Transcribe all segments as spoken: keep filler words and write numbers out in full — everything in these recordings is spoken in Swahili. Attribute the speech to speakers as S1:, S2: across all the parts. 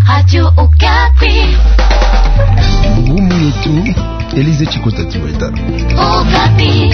S1: Radio Okapi.
S2: Ngumu yetu Elize Chikota Tiweta.
S1: Okapi.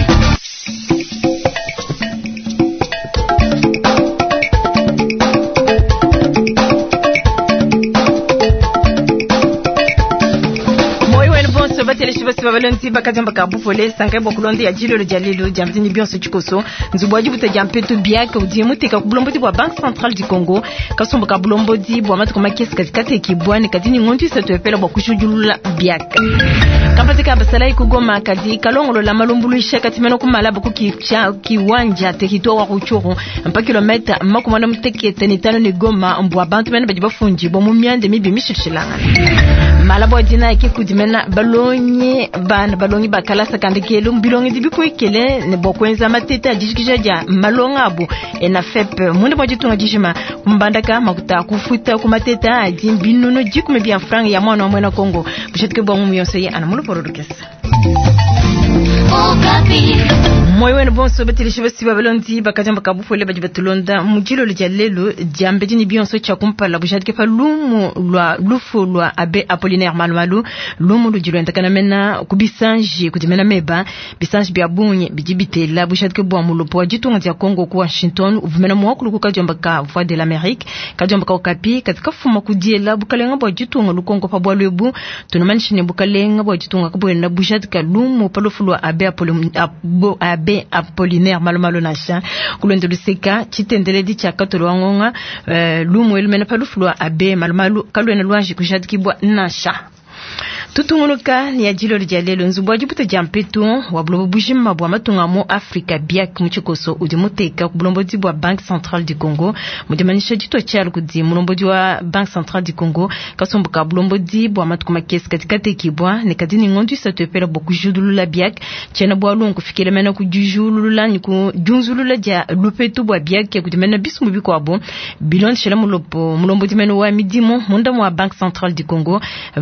S3: Babalonzi bakajamba kabufole sankebo kulonde ya jilo le jalelo jamzini bionso chikoso nzubwaji butajampeto biaka udiemute ka kublombozi bwa Banque Centrale du Congo kasomba ka blombozi bwa matu kama kesi katikati kibwani kadini ngonti seto epela bwa kushujulula biaka kampati ka basala ikugoma kadi kalongolo la malumbulu ishaka timeno kumala buku kicha kiwanja territoire wa Ruchuru mpa kilomita makumana muteke tenitano ni Goma mbwa bantu mena bajiba funji bo mumyande mibi mishishilanga malabo dina ikikudimena balonye bana balongi bakala sakandekelo bilongi dibipo ikele ne bokwenza mateta jishikija malonga abu ena fep munde bojitunga jishima mbandaka makuta kufuta kumateta adi binuno jikume bia franga ya mwana mwana Kongo bushetke bongu miyonse ana mulu porodukesa
S1: Okapi.
S3: Moyo wenu bonso betilishe basi babalonzi bakajamba kabufole bajibatulonda mujilo lijalelo jambe jini bionso cha kumpala bujatke pa lumu lwa lufu lwa abe Apollinaire Malumalu lumu lujilo entakana mena kubisanji kudimena meba bisanji biabunye bijibitela bujatke bwa mulupo wajitunga dia Kongo ku Washington uvumena mwakulu kukajamba ka Voix de l'Amérique kajamba ka Okapi katika fuma kudiela bukalenga bwa jitunga lukongo pa bwa lwebu tunumanishine bukalenga bwa jitunga kabwenda bujatke lumu palofu lwa abe Abe Apollinaire Malumalu nasha kulonde luseka chitendele di chakatolo wangonga uh, lumu elmena palufulwa abe Malumalu kalwena lwanji kushadikibwa nasha tutunguluka ni ajilo lijalelo nzubwaji buta jampetu wablobo bujima bwa matunga mo Afrika biak mchikoso udimuteka kublombozi bwa Banque Centrale du Congo mudimanisha jito chalo kudi mulombozi wa Banque Centrale du Congo kasombuka blombozi bwa matukuma kesi katika tekibwa nekadini ngondu satopela bwa kujudulula biak chena bwa lungu fikile mena kujujulula niku junzulula ja lupetu bwa biak kudimena bisu mubiko abo bilon shela mulopo mulombozi mena wa midimo munda mwa Banque Centrale du Congo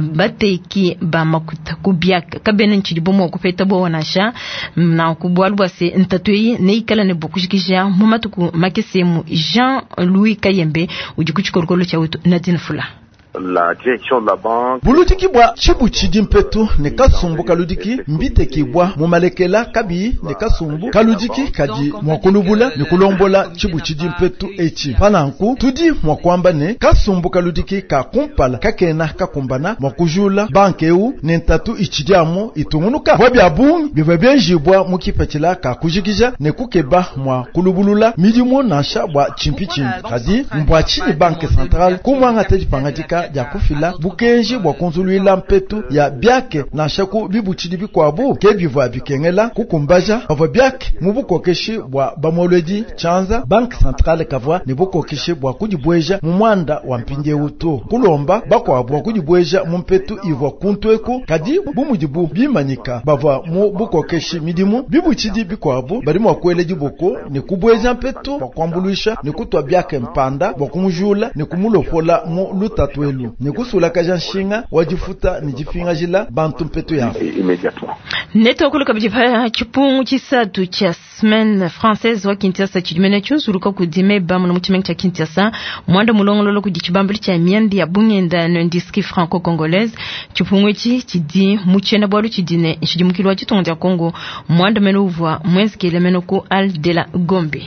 S3: bateki ba makuta kubiaka kabene nchidi bomo kupeta bo wanasha na kubwalwa se ntatoi neikala ne bokushikija mumatuku makesemu Jean-Louis Kayembe ujikuchikorokolo cha wetu Nadine Fula.
S4: La direction de la banque
S2: bulutiki bwa chibuchidi mpetu ne kasumbu kaludiki mbite kibwa mumalekela kabi ne kasumbu kaludiki kaji mwakulubula ne kulombola chibuchidi mpetu echi pananku tudi mwakwamba ne kasumbu kaludiki ka kumpala kakena kakumbana mwakujula banke eu ne ntatu ichidiamo itungunuka bwa byabungi biba byenjibwa mukipachila ka kujikija ne kukeba mwa kulubulula midimo nasha bwa chimpichimpi kazi mbwa chini Banque Centrale kumwanga teji pangatika ya kufila bukenji bwa konzuluila mpetu ya biake na shaku bibuchidi bikwabu kebivwa bikengela kukumbaja ava biake mubukokeshi bwa bamoledi chanza Banque Centrale kavwa nibukokeshi bwa kujibweja mumwanda wa mpinge uto kulomba bakwabwa kujibweja mumpetu ivwa kuntweku kadi bumujibu bimanyika bava mu bukokeshi midimu bibuchidi bikwabu bari mwakweleji boko ni kubweja mpetu bwa kwambuluisha ni kutwa biake mpanda bwa kumujula ni kumulopola mu lutatwe ni kusula kaja nshinga wajifuta ni jifinga jila bantu mpetu ya
S4: immédiatement.
S3: Neto kuluka bijipa chupungu chisatu cha semaine française wa Kinshasa chidimene chunzuruka kudime bamu na mchimengi cha Kinshasa mwanda mulongo lolo kujichibambuli cha miandi ya bungenda na ndiski franco-congolaise chupungu ichi chidi mchena bwalu chidine nshidimukili wa chitonga ya Kongo mwanda menu uvwa mwezi kele menu ku Al de la Gombe.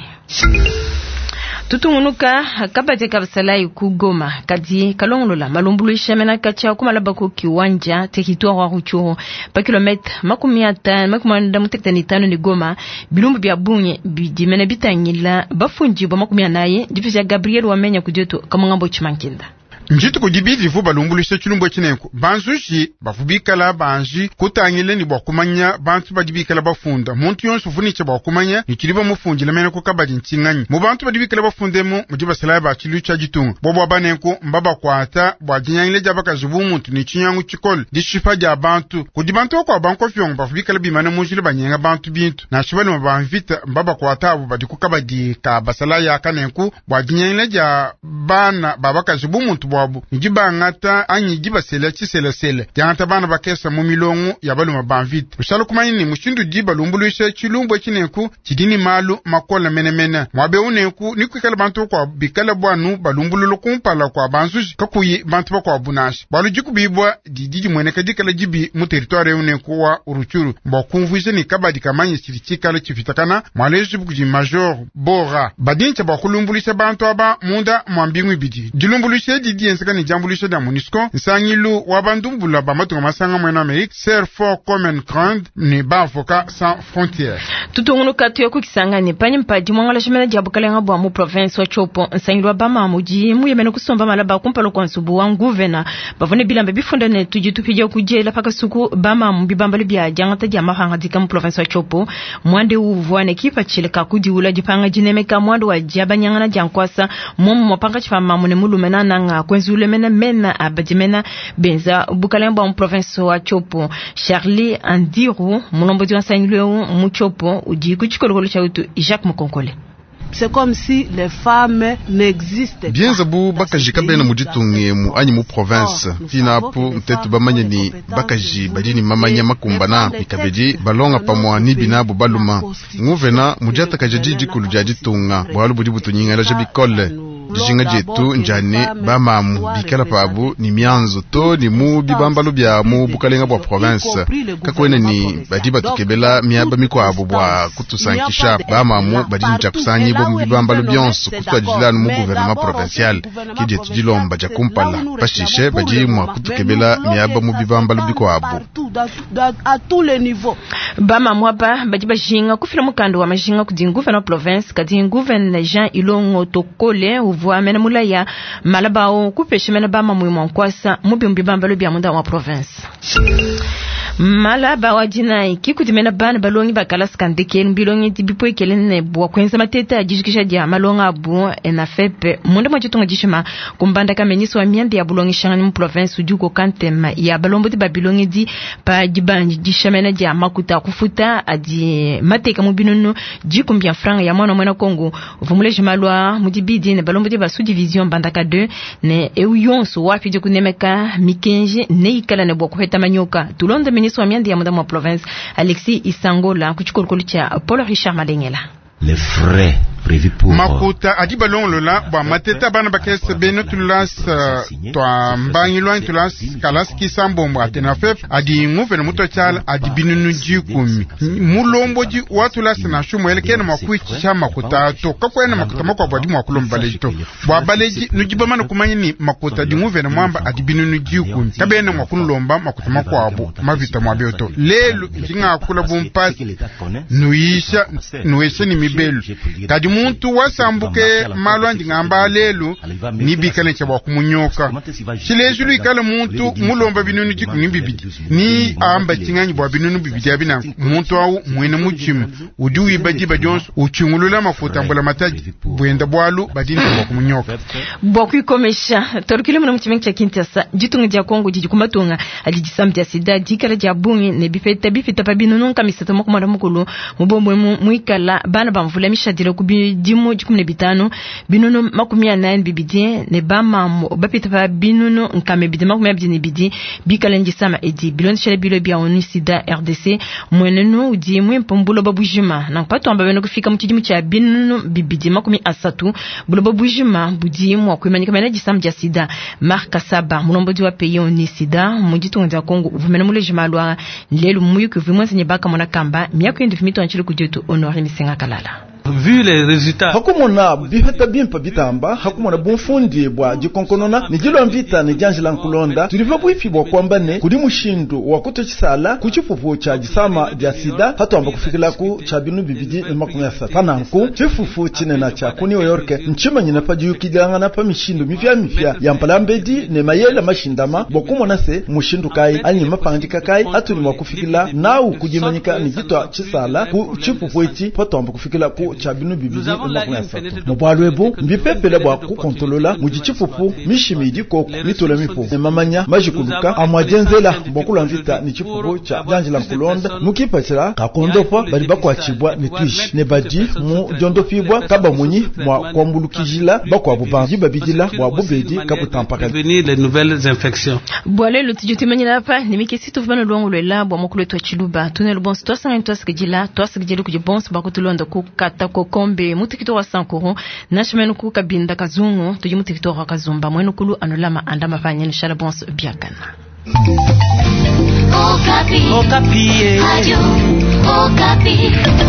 S3: Tutungunuka kabate kabasala ku Goma kadi kalongolola malumbulu ishamena kacha kumalaba ko kiwanja territoire wa Ruchuru pa kilomita makumi atano makumi anda mutekta tano ni Goma bilumbu bya bunye bidimena bitanyila bafunji bo makumi anaye difisha Gabriel wamenya kudioto kamangambo chimankinda
S5: Njitu kujibidi vuba lumbulisha chilumbo chinenku. Banzushi, bafubikala banji, kutangile ni bakumanya, bantu badibikala bafunda. Muntu yonsu funicha bakumanya, nikiliba mufunji lamena kukabadi ntinganyi. Mubantu badibikala bafundemu, mujiba salaya bachilucha jitunga. Bobo abanenku, mbaba kwata, bwajinyangle jabaka jibu muntu ni chinyangu chikol. Dishifa ja bantu. Kudibantu wako abanko fiyongu, bafubikala bimana mujile banyenga bantu bintu. Na shibali mbanvita, mbaba kwata abu badi kukabadi ka basalaya kanenku, bwajinyangle ja bana babaka jibu muntu bwabu njiba ngata anyi jiba sele chisele sele jangata bana bakesa mu milongo ya baluma banvite usalo kumanyini mushindu jiba lumbuluisha chilumbo chineku chidini malu makola menemene mwabe uneku nikwikala bantu kwa bikala bwanu balumbululu kumpala kwa bansushi kakuyi bantu kwa bunashi balu jikubibwa didiji mweneka dikala jibi mu territoire uneku wa uruchuru mbakumvuise ni kabadi kamanyi chirichikala chifitakana mwaleji bukuji major bora badincha bakulumbulisa bantu aba munda mwambingwi bidi dilumbulisha didi ensaka ni jambulisha da munisco nsangilu wabandumbula bamatunga masanga mwena Amerique ser for common grand ni bavoka sans frontières
S3: tutungunu katu ya kukisanga ni panyi mpaji mwangala shimena jabukale nga bwa mu province wa chopo nsangilu wa bama muji mu yemene kusomba malaba kumpalo kwa nsubu wa nguvena bavone bilambe bifunda ne tujitupija kujela paka suku bama mbibambali bya jangata jama hanga dika mu province wa chopo mwande uvuane kipa chile kakudi ula jipanga jinemeka mwande wa jaba nyangana jankwasa mumu mwapanga chifama mune mulumena nanga kwenzi ulemena mena abadimena benza bukale nga mu province wa chopo Charlie Andiru mulombo diwa nsangilu mu chopo uji kuchikolokolo cha utu Jacques Mukonkole.
S6: C'est comme si les femmes n'existent pas.
S7: Bien zabu bakaji kabena mujitunge mu anyi mu province tinapo mtetu bamanya ni bakaji badini mamanya makumbana mikabeji balonga pamwa ni binabu baluma nguvena mujata kajiji kulujajitunga bwalu budi butunyinga la jabikole dijinga jetu njane bamamu bikala pabu ni mianzo to ni mu bibambalo bya mu bukalenga bwa province kakwene ni badiba tukebela miaba mikwabu bwa kutusankisha bamamu badini jakusanyi bo mu bibambalo byonso kutwajilana mu gouvernement provincial kije tujilomba jakumpala pashishe badi mu kutukebela miaba mu bibambalo bikwabu
S6: à tous les niveaux
S3: bamamu apa badiba jinga kufila mukando wa majinga kudi gouvernement province kadi gouvernement Jean Ilongo Tokole uvuwa mena mulaya malabao kupeshe mena bama muimo kwasa mubimbi bambalo bya munda wa province malaba wajina ikikuti mena bana balongi bakala skandeke mbilongi tibipo ekelene bwa kwenza mateta ajishikisha dia malonga abu enafepe munda mwajitunga jishima kumbanda kamenyisi wa miande ya bulongi shangani mu province ujuko kantem ya balombo ti babilongi di pa jibanji jishamena dia makuta kufuta adi mateka mubinunu jikumbia franga ya mwana mwana Kongo uvumule jimalwa mudibidi ne balombo ti ba sous-division bandaka deux ne euyonso wapi de kunemeka mikenje ne ikala ne bwa kuheta manyoka tulonda ministre wa miandi ya muda mwa province Alexis Isangola kuchikolokolo cha Paul Richard Madengela.
S8: Les frais prévus pour
S5: makuta adiba longlo la bwa mateta bana bakese beno tulas to mbangilwa tulas kalas kisambombo atenafep adi nguve na muto chala adi binunu jikumi mulombo ji watu las na shumo elekene makwichi cha makuta to kakwena makuta makwa bwa dimu wakulombo baleji to bwa baleji nujiba mana kumanyi ni makuta di nguve na mwamba adi binunu jikumi kabene mwakulomba makuta makwa abu mavita mwabioto lelu jinga akula bumpasi nuisha nuesha ni mibelu kadi muntu wasambuke malwanji ngamba lelu ni bikale cha bakumunyoka chilejulu ikala muntu mulomba binunu jiku ni bibidi ni amba chinganyi bwa binunu bibidi abina muntu au mwene muchimu udiwi baji bajonso uchungulula mafuta mbula mataji bwenda bwalu badini bakumunyoka
S3: bokwi komesha torkile muna mchimengi cha Kinshasa jitunga dia Kongo jijikumatunga ajijisamdia sida dikala dia bungi ne bifeta bifeta pa binunu kamisata mokumanda mukulu mubomwe muikala bana bamvula mishadire kubi dimu jikumne bitano binunu makumi ya nine bibidien ne bama bapita pa binunu nkame bidi makumi ya bidi bidi bikalenji sama edi bilon shele bilo bia onisida R D C mwenenu udi mwimpo mbulo babujima na pato amba beno kufika mchidimu cha binunu bibidi makumi asatu bulo babujima budi mwa kuimanyika meneji sam dia sida marka saba mulombo wa peyi onisida mujitunga dia Kongo uvumene mule jimalwa lelu muyuki vimwense nyebaka mwana kamba miyaku yendu fimito anchilu kujotu honore misenga kalala.
S9: Vu les résultats
S2: hakumona biheta bimpa bitamba hakumona bonfundi bwa jikonkonona ni jilo mvita ni janjila nkulonda tuliva bwifi bwa kwambane kudi mushindu wa kutochisala kuchifufu cha jisama dia sida hatu amba kufikila ku cha binu bibidi makumi asatu pananku chifufu chinena cha kuni oyorke nchima nyina paji yukidangana pa mishindu mifya mifya ya mpalambedi ne mayela mashindama bokumona se mushindu kai anyi mapangika kai hatu ni wakufikila nau kujimanyika ni jitwa chisala ku chifufu iti hatu amba kufikila ku chifupu cha binu bibidi makuna sato mubalo ebo mbipepele bwa kukontolola mujichifupu mishimidi koko mitole mipo nemamanya majikuluka amwajenzela mbokula mvita ni chifupu cha janjila nkulonda mukipatira kakondofa bali bakwachibwa ni twish ne badi mu jondofibwa kaba munyi mwa kwambulukijila bakwa bubanji babidila bwa bubedi kabutampaka
S9: venir les nouvelles infections
S3: bwale lutijuti manyila pa nimikesi tuvana lwangu lwela bwa mokulu to chiluba tunelo bon sto sanga to skijila to skijila ku jibons ba kutulonda ku kata ko kombe mutikito wa sankoro nashimenu ku kabinda kazungu tuji mutikito wa kazumba mwenu kulu anolama andama fanya nishala bons biakana
S1: Okapi.
S9: Okapi.
S1: Radio Okapi.